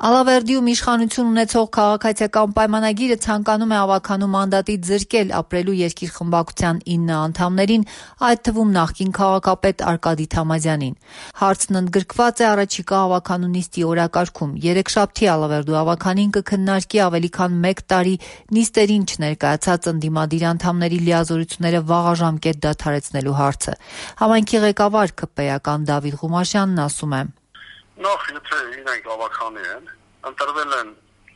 Ալավերդիում իշխանություն ունեցող քաղաքացիական պայմանագիրը ցանկանում է ավականու մանդատից զրկել ապրելու երկիր խմբակցության 9 անդամներին, այդ թվում նախկին քաղաքապետ Արկադի Թամազյանին։ Հարցն ընդգրկված է առաջիկա ավականու նիստի օրակարգում։ Երեքշաբթի Ալավերդու ավականին կքննարկի ավելի քան 1 տարի նիստերին չներկայացած ընդդիմադիր անդամների լիազորությունները վաղաժամկետ դադարեցնելու հարցը։ Համայնքի ղեկավար ՔՊ-ական Դավիթ Ղումաշյանն ասում է. Նախ եթե իրենք ավականի են, ընտրվել են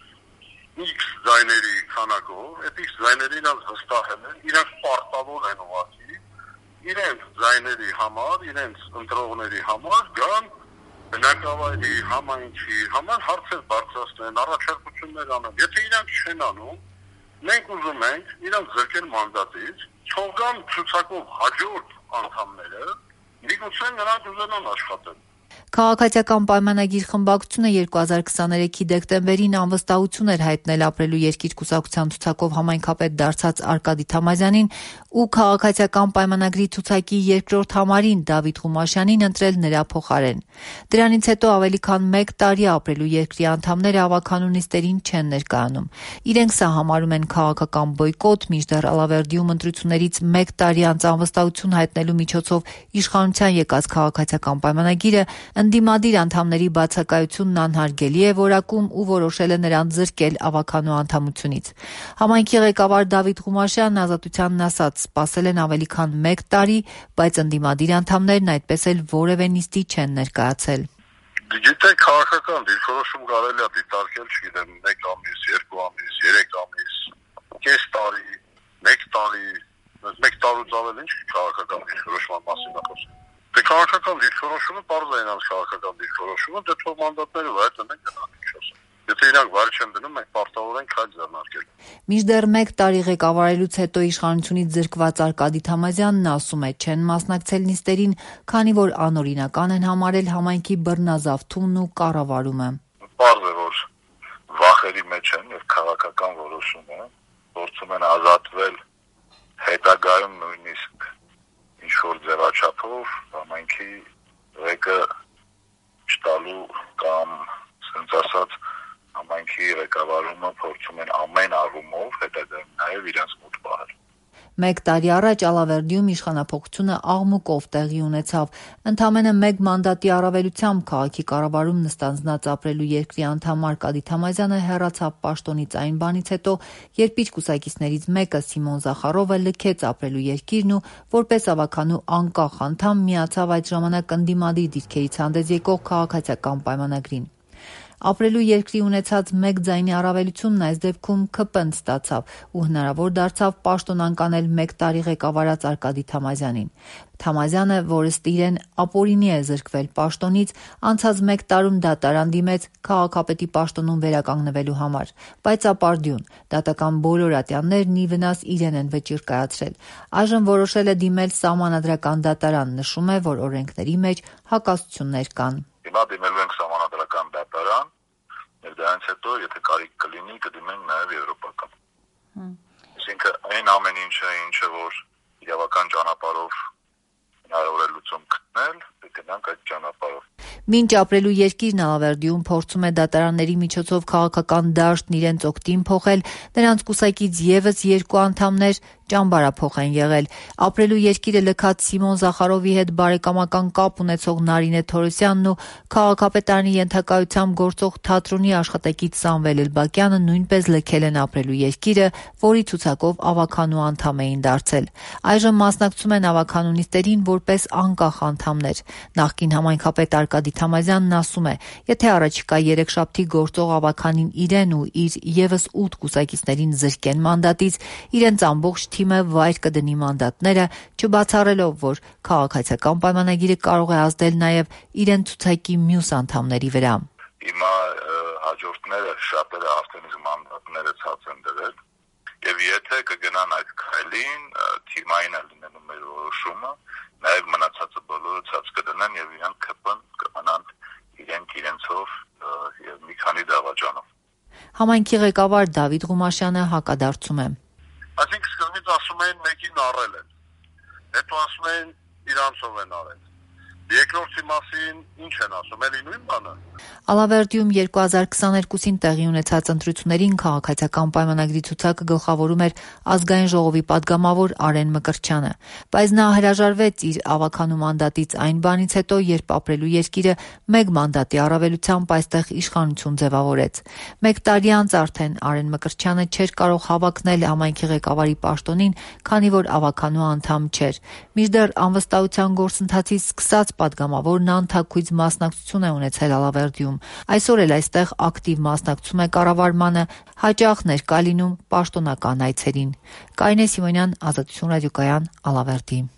X ձայների քանակով, այդ X ձայները իրենց վստահել են, իրենք պարտավոր են ուղղակի, իրենց ձայների համար, իրենց ընտրողների համար գան բնակավայրի համայնքի համար հարցեր բարձրացնեն, առաջարկություններ անեն։ Եթե իրենք չեն անում, մենք ուզում ենք իրենց զրկել մանդատից, թողան ցուցակով հաջորդ անդամները, միգուցե նրանք ուզենան աշխատել։ Քաղաքացիական պայմանագիր խմբակցությունը 2023-ի դեկտեմբերին անվստահություն էր հայտնել ապրելու երկիր կուսակցության ցուցակով համայնքապետ դարձած Արկադի Թամազյանին ու քաղաքացիական պայմանագրի ցուցակի երկրորդ համարին Դավիթ Ղումաշյանին ընտրել նրա փոխարեն։ Դրանից հետո ավելի քան 1 տարի ապրելու երկրի անդամները ավականու նիստերին չեն ներկայանում։ Իրենք սա համարում են քաղաքական բոյկոտ, մինչդեռ Ալավերդիում ընտրություններից 1 տարի անց անվստահություն հայտնելու միջոցով իշխանության եկած քաղաքացիական պայմանագիրը ընդդիմադիր անդամների բացակայությունն անհարգելի է որակում ու որոշել է նրանց զրկել ավականու անդամությունից։ Համայնքի ղեկավար Դավիթ Ղումաշյանն Ազատությանն ասաց, սպասել են ավելի քան 1 տարի, բայց ընդդիմադիր անդամներն այդպես էլ որևէ նիստի չեն ներկայացել։ Գիտեք, քաղաքական դիրքորոշում կարելի է դիտարկել, չգիտեմ, 1 ամիս, 2 ամիս, 3 ամիս, կես տարի, 1 տարի, 1 տարուց ավել ինչ քաղաքական դիրքորոշման մասին է խոսքը։ Դե քաղաքական դիրքորոշումը պարզ է ինձ քաղաքական դիրքորոշումը, դե թող մանդատները վայր դնեն գնան ինչ ասեմ։ Եթե իրանք վայր չեն դնում, մենք պարտավոր ենք քայլ ձեռնարկել։ Մինչդեռ 1 տարի ղեկավարելուց հետո իշխանությունից զրկված Արկադի Թամազյանն ասում է, չեն մասնակցել նիստերին, քանի որ անօրինական են համարել համայնքի բռնազավթումն ու կառավարումը։ Պարզ է, որ վախերի մեջ են եւ քաղաքական որոշում է, փորձում են ազատվել հետագայում նույնիսկ ինչ-որ ձևաչափով համայնքի ղեկը չտալու կամ ասենց ասած համայնքի ղեկավարումը փորձում են ամեն առումով հետագայում նաև իրենց մոտ պահել։ 1 տարի առաջ Ալավերդիում իշխանափոխությունը աղմուկով տեղի ունեցավ։ Ընդամենը 1 մանդատի առավելությամբ քաղաքի կառավարում նստանձնած ապրելու երկրի անդամ Արկադի Թամազյանը հեռացավ պաշտոնից այն բանից հետո, երբ իր կուսակիցներից մեկը Սիմոն Զախարովը լքեց ապրելու երկիրն ու որպես ավականու անկախ անդամ միացավ այդ ժամանակ ընդդիմադիր դիրքերից հանդես եկող քաղաքացիական պայմանագրին։ Ապրելու երկրի ունեցած 1 ձայնի առավելությունն այս դեպքում ՔՊ-ն ստացավ ու հնարավոր դարձավ պաշտոն անկանել 1 տարի ղեկավարած Արկադի Թամազյանին։ Թամազյանը, որը ստիրեն ապօրինի է զրկվել պաշտոնից, անցած 1 տարում դատարան դիմեց քաղաքապետի պաշտոնում վերականգնվելու համար, բայց ապարդյուն, դատական բոլոր ատյաններն ի վնաս իրեն են վճիռ կայացրել։ Այժմ որոշել է դիմել սահմանադրական դատարան, նշում է, որ օրենքների մեջ հակասություններ կան։ Հիմա դիմելու ենք սահմանադրական դատարան, եւ դրանից հետո, եթե կարիք կլինի, կդիմենք նաեւ եվրոպական։ Այսինքն այն ամեն ինչը որ իրավական ճանապարհով հնարավոր է լուծում գտնել, գնանք այդ ճանապարհով։ Մինչ ապրելու երկիրն Ալավերդիում փորձում է դատարանների միջոցով քաղաքական դաշտն իրենց օգտին փոխել, նրանց կուսակից եւս 2 անդամներ ճամբարափոխ են եղել։ Ապրելու երկիրը լքած Սիմոն Զախարովի հետ բարեկամական կապ ունեցող Նարինե Թորոսյանն ու քաղաքապետարանի ենթակայությամբ գործող թատրոնի աշխատակից Սամվել Էլբակյանը նույնպես լքել են ապրելու երկիրը, որի ցուցակով ավականու անդամ էին դարձել։ Այժմ մասնակցում են ավականու նիստերին որպես անկախ անդամներ։ Նախկին համայնքապետ Արկադի Թամազյանն ասում է, եթե առաջիկա երեքշաբթի գործող ավականին իրեն ու իր եւս 8 կուսակիցներին զրկեն մանդատից, իրենց ամբողջ թիմը վայր կդնի մանդատները, չբացառելով, որ քաղաքացիական պայմանագիրը կարող է ազդել նաև իրեն ցուցակի մյուս անդամների վրա։ Հիմա հաջորդները շատերը արդեն մանդատները ցած են դրել, եւ եթե կգնան այդ քայլին, թիմային է լինելու մեր որոշումը, նաև մնացածը բոլորը ցած կդնեն եւ իրանք ԿՊ-ն կմնան իրենցով եւ մի քանի դավաճանով։ Համայնքի ղեկավար Դավիթ Ղումաշյանը հակադարձում է։ Այսինքն սկզբից ասում էին մեկին առել են, հետո ասում էին իրանցով են արել։ Երկրորդի մասին ինչ են ասում, էլի նույն բանը։ Ալավերդիում 2022-ին տեղի ունեցած ընտրություններին քաղաքացիական պայմանագրի ցուցակը գլխավորում էր ազգային ժողովի падգամավոր Արեն Մկրտչյանը, բայց նա հրաժարվեց իր ավագանու մանդատից այն բանից հետո, երբ ապրելու երկիրը մեկ մանդատի առավելությամբ այստեղ իշխանություն ձևավորեց։ 1 տարի անց արդեն Արեն Մկրտչյանը չէր կարող հավակնել համայնքի ղեկավարի պաշտոնին, քանի որ ավագանու անդամ չէր։ Մինչդեռ անվստահության գործընթացից սկսած падգամավորն անթաքույց մասնակցություն է ունեցել Ալավերդիում։ Այսօր էլ այստեղ ակտիվ մասնակցում է կառավարմանը, հաճախ ներկա լինում պաշտոնական այցերին։ Կարինե Սիմոնյան, Ազատություն ռադիոկայան, Ալավերդի։